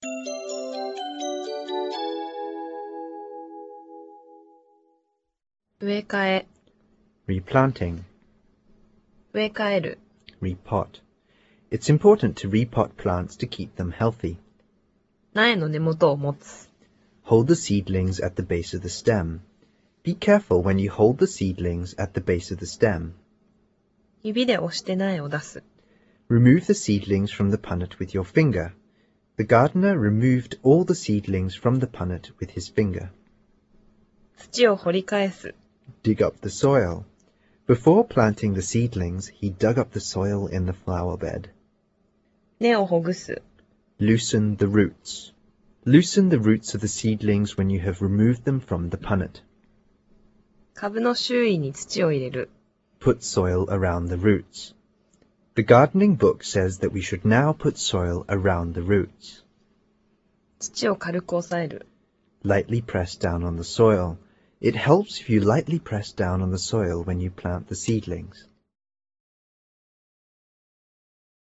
植え替え、 replanting, 植え替える、 repot. It's important to repot plants to keep them healthy. 苗の根元を持つ、 Hold the seedlings at the base of the stem. Be careful when you hold the seedlings at the base of the stem. 指で押して苗を出す、 Remove the seedlings from the punnet with your finger. The gardener removed all the seedlings from the punnet with his finger. 土を掘り返す、 Dig up the soil. Before planting the seedlings, he dug up the soil in the flower bed. 根をほぐす、 Loosen the roots. Loosen the roots of the seedlings when you have removed them from the punnet. 株の周囲に土を入れる、 Put soil around the roots. The gardening book says that we should now put soil around the roots. 土を軽く押さえる、 Lightly press down on the soil. It helps if you lightly press down on the soil when you plant the seedlings.